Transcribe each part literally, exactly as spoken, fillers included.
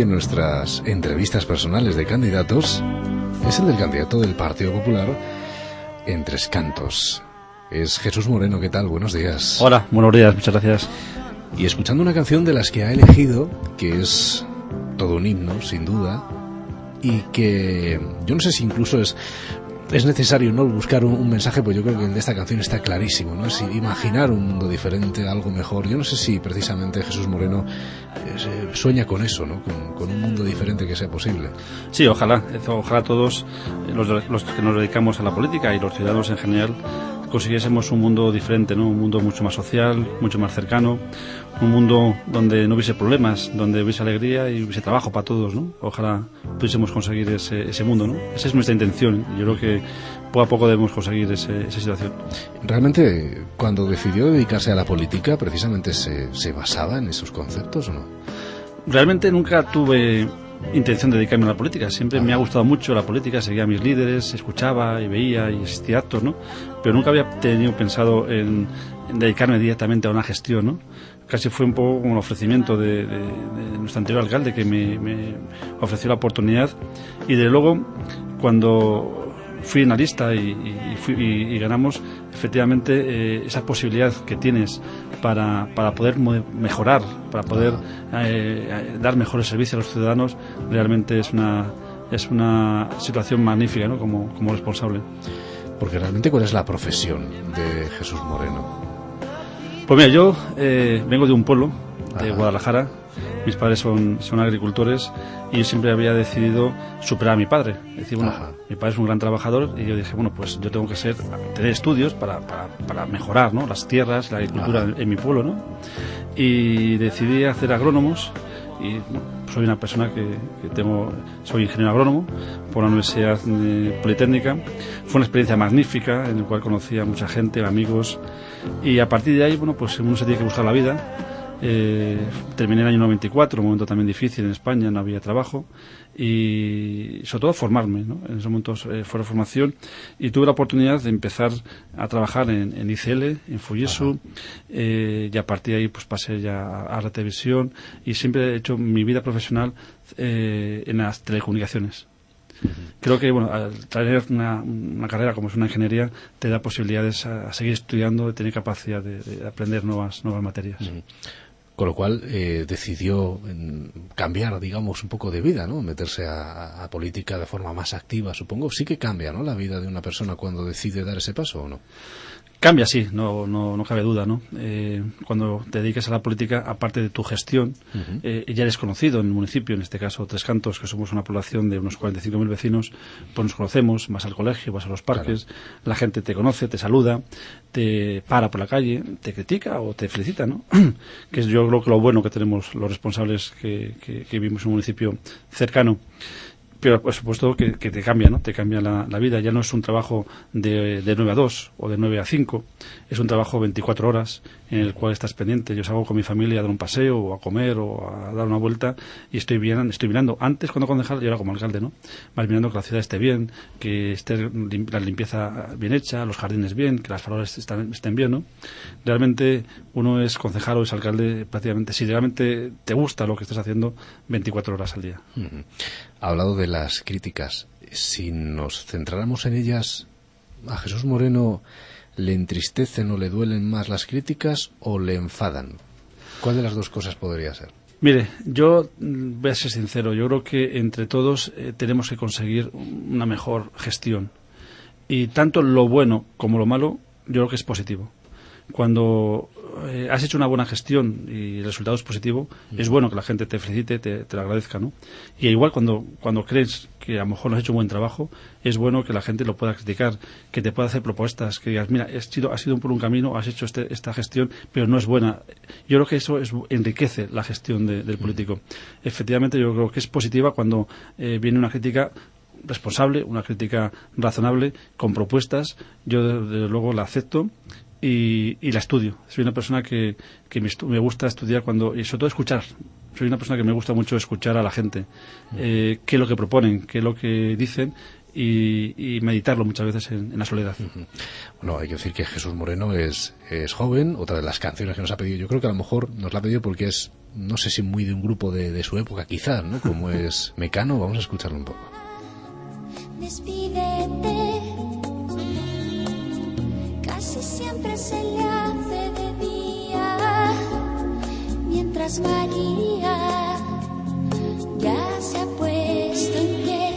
en nuestras entrevistas personales de candidatos es el del candidato del Partido Popular en Tres Cantos. Es Jesús Moreno. ¿Qué tal? Buenos días. Hola, buenos días, muchas gracias. Y escuchando una canción de las que ha elegido, que es todo un himno, sin duda, y que yo no sé si incluso es es necesario no buscar un, un mensaje, pues yo creo que el de esta canción está clarísimo, ¿no? Es imaginar un mundo diferente, algo mejor. Yo no sé si precisamente Jesús Moreno eh, sueña con eso, ¿no? Con, con un mundo diferente que sea posible. Sí, ojalá, ojalá todos los, los que nos dedicamos a la política y los ciudadanos en general consiguiésemos un mundo diferente, ¿no? Un mundo mucho más social, mucho más cercano, un mundo donde no hubiese problemas, donde hubiese alegría y hubiese trabajo para todos, ¿no? Ojalá pudiésemos conseguir ese, ese mundo, ¿no? Esa es nuestra intención. Yo creo que poco a poco debemos conseguir ese, esa situación. ¿Realmente cuando decidió dedicarse a la política precisamente se, se basaba en esos conceptos o no? Realmente nunca tuve intención de dedicarme a la política. Siempre me ha gustado mucho la política, seguía a mis líderes, escuchaba y veía y asistía a actos, ¿no? Pero nunca había tenido pensado en, en dedicarme directamente a una gestión, ¿no? Casi fue un poco como el ofrecimiento de, de, de nuestro anterior alcalde que me, me ofreció la oportunidad, y de luego cuando fui en la lista y, y, fui, y, y ganamos, efectivamente eh, esa posibilidad que tienes para, para poder mejorar, para poder eh, dar mejores servicios a los ciudadanos, realmente es una es una situación magnífica, ¿no? como, como responsable. Porque realmente, ¿cuál es la profesión de Jesús Moreno? Pues mira, yo eh, vengo de un pueblo, de Ajá. Guadalajara. Mis padres son, son agricultores y yo siempre había decidido superar a mi padre. Es decir, bueno, Ajá. mi padre es un gran trabajador y yo dije, bueno, pues yo tengo que ser, tener estudios para, para, para mejorar, ¿no? Las tierras, la agricultura en, en mi pueblo, ¿no? Y decidí hacer agrónomos y bueno, soy una persona que, que tengo, soy ingeniero agrónomo por la Universidad eh, Politécnica. Fue una experiencia magnífica en la cual conocí a mucha gente, amigos, y a partir de ahí, bueno, pues uno se tiene que buscar la vida. Eh, terminé en el año noventa y cuatro, un momento también difícil en España, no había trabajo, y sobre todo formarme, ¿no? En esos momentos eh, fue la formación y tuve la oportunidad de empezar a trabajar en, en I C L, en Fujitsu, eh, y a partir de ahí pues pasé ya a la televisión y siempre he hecho mi vida profesional eh, en las telecomunicaciones. Creo que bueno, al traer una, una carrera como es una ingeniería te da posibilidades a, a seguir estudiando, de tener capacidad de, de aprender nuevas nuevas materias. Uh-huh. Con lo cual eh, decidió en, cambiar, digamos, un poco de vida, ¿no? Meterse a, a política de forma más activa, supongo. Sí que cambia, ¿no? La vida de una persona cuando decide dar ese paso, ¿o no? Cambia, sí, no, no, no cabe duda, ¿no? Eh, cuando te dedicas a la política, aparte de tu gestión, uh-huh. eh, ya eres conocido en el municipio, en este caso Tres Cantos, que somos una población de unos cuarenta y cinco mil vecinos, pues nos conocemos, vas al colegio, vas a los parques, claro. La gente te conoce, te saluda, te para por la calle, te critica o te felicita, ¿no? Que es yo creo que lo bueno que tenemos los responsables que, que, que vivimos en un municipio cercano. Pero por supuesto que, que te cambia, ¿no? Te cambia la, la vida. Ya no es un trabajo de, de nueve a dos o de nueve a cinco. Es un trabajo veinticuatro horas en el cual estás pendiente. Yo salgo con mi familia a dar un paseo o a comer o a dar una vuelta y estoy bien, estoy mirando. Antes, cuando concejal, yo era como alcalde, ¿no? Más mirando que la ciudad esté bien, que esté la limpieza bien hecha, los jardines bien, que las farolas están, estén bien, ¿no? Realmente uno es concejal o es alcalde prácticamente, si realmente te gusta lo que estás haciendo, veinticuatro horas al día. Uh-huh. Ha hablado de las críticas. Si nos centráramos en ellas, ¿a Jesús Moreno le entristecen o le duelen más las críticas o le enfadan? ¿Cuál de las dos cosas podría ser? Mire, yo voy a ser sincero, yo creo que entre todos eh, tenemos que conseguir una mejor gestión. Y tanto lo bueno como lo malo, yo creo que es positivo. Cuando eh, has hecho una buena gestión y el resultado es positivo, mm. es bueno que la gente te felicite, te, te lo agradezca, ¿no? Y igual cuando, cuando crees que a lo mejor no has hecho un buen trabajo, es bueno que la gente lo pueda criticar, que te pueda hacer propuestas, que digas, mira, has sido, has sido por un camino, has hecho este, esta gestión, pero no es buena. Yo creo que eso es, enriquece la gestión de, del político. Mm. Efectivamente, yo creo que es positiva cuando eh, viene una crítica responsable, una crítica razonable, con propuestas. Yo, desde luego, la acepto. Y, y la estudio. Soy una persona que, que me, estu- me gusta estudiar cuando, y sobre todo escuchar. Soy una persona que me gusta mucho escuchar a la gente, eh, qué es lo que proponen, qué es lo que dicen, y, y meditarlo muchas veces en, en la soledad. Uh-huh. Bueno, hay que decir que Jesús Moreno es, es joven. Otra de las canciones que nos ha pedido, yo creo que a lo mejor nos la ha pedido porque es, no sé si muy de un grupo de, de su época, quizás, ¿no? Como es Mecano. Vamos a escucharlo un poco. Despídete, casi siempre se le hace de día, mientras María ya se ha puesto en pie,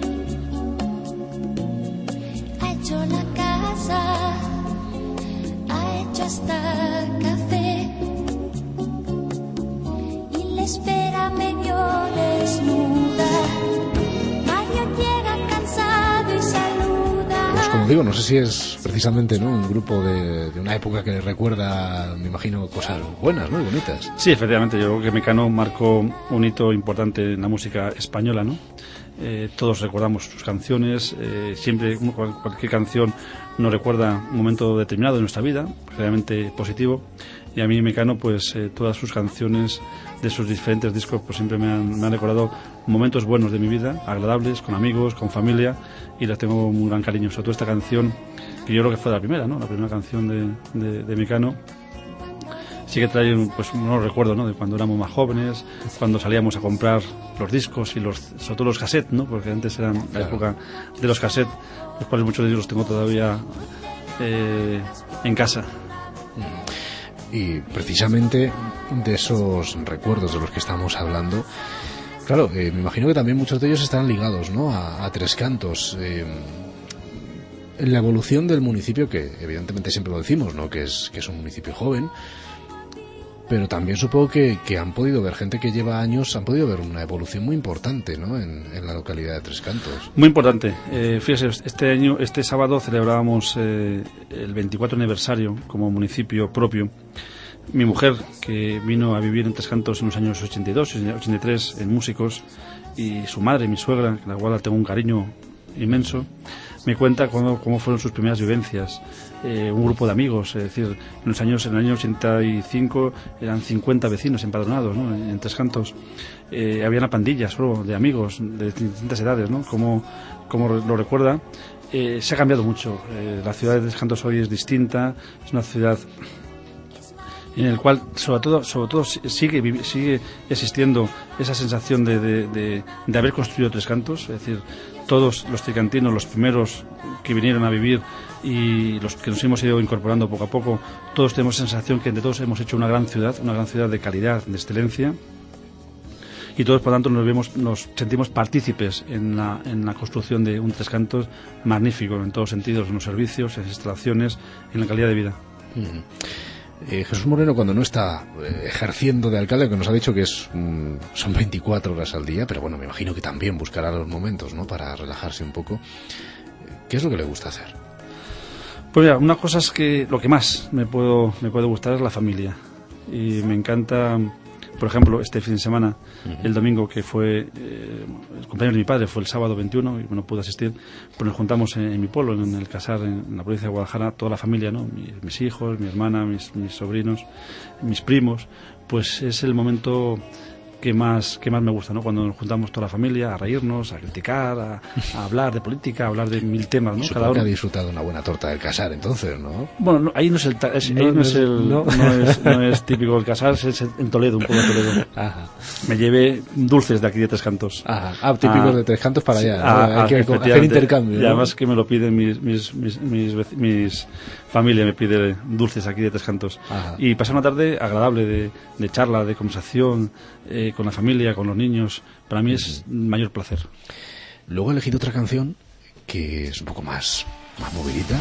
ha hecho la casa, ha hecho hasta café y le espera medio desnuda. Mario llega cansado y saluda. Pues como digo, no sé si es precisamente, ¿no?, un grupo de, de una época que le recuerda, me imagino, cosas buenas, ¿no?, y bonitas. Sí, efectivamente, yo creo que Mecano marcó un hito importante en la música española, ¿no? Eh, todos recordamos sus canciones, eh, siempre cualquier canción nos recuerda un momento determinado de nuestra vida, realmente positivo, y a mí Mecano, pues eh, todas sus canciones de sus diferentes discos pues siempre me han, me han recordado momentos buenos de mi vida, agradables, con amigos, con familia, y las tengo un gran cariño, sobre todo esta canción que yo creo que fue la primera, ¿no?, la primera canción de, de, de Mecano. Sí que trae pues unos recuerdos, ¿no?, de cuando éramos más jóvenes, cuando salíamos a comprar los discos y los, sobre todo los cassettes, ¿no?, porque antes eran la claro. época de los cassettes, los cuales muchos de ellos los tengo todavía eh, en casa. Y precisamente de esos recuerdos de los que estamos hablando, claro, eh, me imagino que también muchos de ellos están ligados, ¿no?, a, a Tres Cantos. Eh, en la evolución del municipio, que evidentemente siempre lo decimos, ¿no?, que es, que es un municipio joven, pero también supongo que, que han podido ver, gente que lleva años, han podido ver una evolución muy importante, ¿no?, en, en la localidad de Tres Cantos. Muy importante. Eh, fíjese, este año, este sábado celebrábamos eh, el veinticuatro aniversario como municipio propio. Mi mujer, que vino a vivir en Tres Cantos en los años ochenta y dos, ochenta y tres, en Músicos, y su madre, mi suegra, a la cual tengo un cariño inmenso, me cuenta cómo, cómo fueron sus primeras vivencias. Eh, un grupo de amigos, es decir, en los años, en el año ochenta y cinco eran cincuenta vecinos empadronados, ¿no?, en, en Tres Cantos. Eh, había una pandilla solo de amigos de distintas edades, ¿no?, como, como lo recuerda. Eh, se ha cambiado mucho. Eh, la ciudad de Tres Cantos hoy es distinta, es una ciudad en el cual sobre todo sobre todo sigue sigue existiendo esa sensación de, de, de, de haber construido Tres Cantos, es decir, todos los tricantinos, los primeros que vinieron a vivir y los que nos hemos ido incorporando poco a poco, todos tenemos la sensación que entre todos hemos hecho una gran ciudad, una gran ciudad de calidad, de excelencia, y todos por tanto nos vemos, nos sentimos partícipes en la, en la construcción de un Tres Cantos magnífico en todos sentidos, en los servicios, en las instalaciones, en la calidad de vida. Mm. Eh, Jesús Moreno, cuando no está eh, ejerciendo de alcalde, que nos ha dicho que es mm, son veinticuatro horas al día, pero bueno, me imagino que también buscará los momentos, ¿no?, para relajarse un poco. ¿Qué es lo que le gusta hacer? Pues mira, una cosa es que lo que más me puedo me puede gustar es la familia, y me encanta, por ejemplo, este fin de semana, uh-huh. el domingo, que fue eh, el cumpleaños de mi padre, fue el sábado veintiuno y no pude asistir, pues nos juntamos en, en mi pueblo, en el Casar, en, en la provincia de Guadalajara, toda la familia, ¿no?, mis, mis hijos, mi hermana, mis, mis sobrinos, mis primos. Pues es el momento que más que más me gusta, ¿no?, cuando nos juntamos toda la familia a reírnos, a criticar, a, a hablar de política, a hablar de mil temas, ¿no? Supongo Cada uno que ha disfrutado una buena torta del Casar, entonces, ¿no? Bueno, no, ahí no es el ta- es, no, ahí no, no es el no. no es, no es típico el Casar, es en Toledo, un poco de Toledo. Ajá. Me llevé dulces de aquí de Tres Cantos. Ajá. Ah, típicos ah, de Tres Cantos para allá. Ah, ¿no? Hay que hacer intercambio, y ¿no? además que me lo piden mis mis mis, mis, mis familia me pide dulces aquí de Tres Cantos. Ajá. Y pasar una tarde agradable de, de charla, de conversación, eh, con la familia, con los niños. Para mí es un mayor placer. Luego he elegido otra canción que es un poco más, más movidita.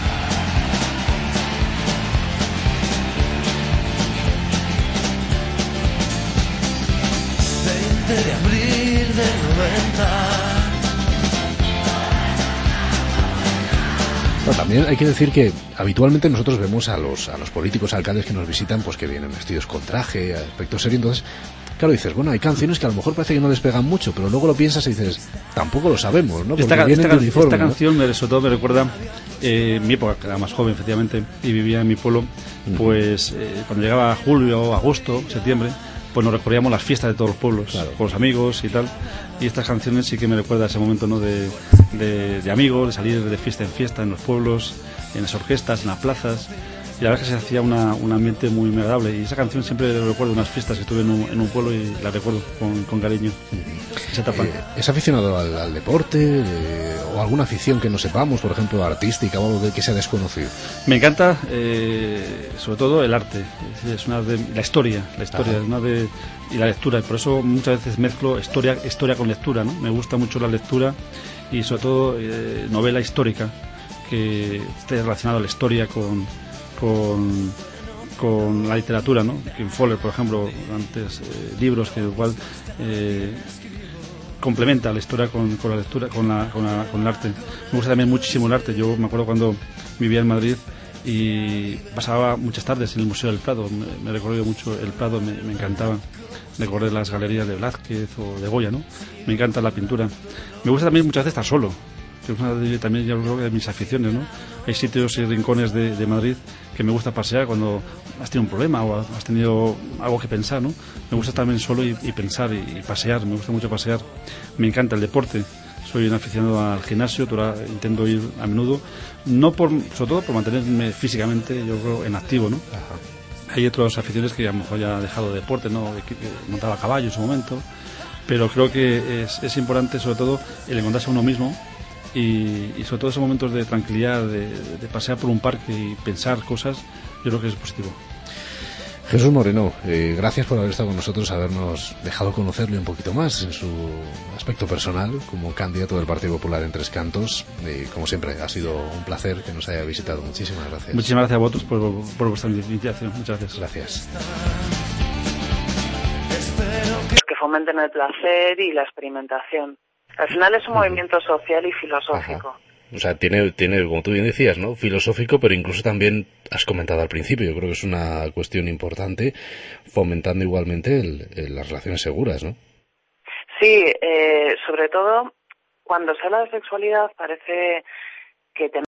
veinte de abril del noventa. Bueno, también hay que decir que habitualmente nosotros vemos a los a los políticos, alcaldes que nos visitan, pues que vienen vestidos con traje, aspecto serio. Entonces, claro, dices, bueno, hay canciones que a lo mejor parece que no les pegan mucho, pero luego lo piensas y dices, tampoco lo sabemos, ¿no? Porque esta, vienen esta, de uniforme, esta ¿no? canción, me, sobre todo me recuerda eh, mi época, que era más joven, efectivamente, y vivía en mi pueblo, pues eh, cuando llegaba julio, agosto, septiembre, pues nos recorríamos las fiestas de todos los pueblos, claro, con los amigos y tal, y estas canciones sí que me recuerdan a ese momento, ¿no?, de, de, de amigos, de salir de fiesta en fiesta en los pueblos, en las orquestas, en las plazas, y la verdad es que se hacía una, un ambiente muy agradable, y esa canción siempre recuerdo unas fiestas que tuve en un, en un pueblo y la recuerdo con, con cariño. Uh-huh. Esa etapa. Eh, ¿Es aficionado al, al deporte eh, o alguna afición que no sepamos, por ejemplo artística o algo de que sea desconocido? Me encanta eh, sobre todo el arte, es una de, la historia, la historia es una de, y la lectura, y por eso muchas veces mezclo historia, historia con lectura, ¿no? Me gusta mucho la lectura y sobre todo eh, novela histórica que esté relacionada la historia con con, con la literatura, ¿no? King Follett, por ejemplo, antes eh, libros que igual eh, complementa la historia con, con la lectura, con, la, con, la, con el arte. Me gusta también muchísimo el arte. Yo me acuerdo cuando vivía en Madrid y pasaba muchas tardes en el Museo del Prado. Me, me recorrió mucho el Prado, me, me encantaba recorrer las galerías de Velázquez o de Goya, ¿no? Me encanta la pintura. Me gusta también muchas veces estar solo, que es una de, también yo creo que de mis aficiones, ¿no? Hay sitios y rincones de, de Madrid que me gusta pasear cuando has tenido un problema o has tenido algo que pensar, ¿no? Me gusta también solo y, y pensar y, y pasear, me gusta mucho pasear. Me encanta el deporte, soy un aficionado al gimnasio, intento ir a menudo, no por, sobre todo por mantenerme físicamente, yo creo, en activo, ¿no? Ajá. Hay otras aficiones que a lo mejor ya he dejado de deporte, ¿no? Montaba a caballo en su momento, pero creo que es, es importante sobre todo el encontrarse a uno mismo. Y, y sobre todo esos momentos de tranquilidad, de, de pasear por un parque y pensar cosas, yo creo que es positivo. Jesús Moreno, eh, gracias por haber estado con nosotros, habernos dejado conocerle un poquito más en su aspecto personal como candidato del Partido Popular en Tres Cantos. Eh, como siempre, ha sido un placer que nos haya visitado. Muchísimas gracias. Muchísimas gracias a vosotros por, por vuestra invitación. Muchas gracias. Gracias. Que fomenten el placer y la experimentación. Al final es un movimiento social y filosófico. Ajá. O sea, tiene, tiene, como tú bien decías, ¿no? Filosófico, pero incluso también has comentado al principio, yo creo que es una cuestión importante, fomentando igualmente el, el, las relaciones seguras, ¿no? Sí, eh, sobre todo cuando se habla de sexualidad parece que tenemos